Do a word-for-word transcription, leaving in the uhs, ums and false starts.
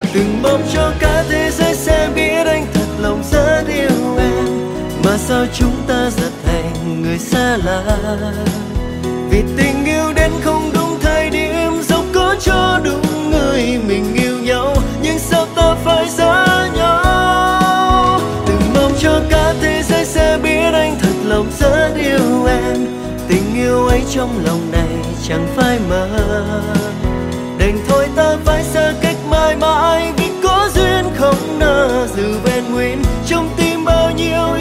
Từng mong cho cả thế giới sẽ biết anh thật lòng rất yêu em, mà sao chúng ta giờ thành người xa lạ. Vì tình yêu đến không đúng thời điểm, dẫu có cho đúng người mình yêu nhau, nhưng sao ta phải xa nhau. Từng mong cho cả thế giới sẽ biết anh thật lòng rất yêu em, tình yêu ấy trong lòng này chẳng phải mơ. Đành thôi ta phải xa cách mãi mãi, vì có duyên không nỡ giữ vẹn nguyên trong tim bao nhiêu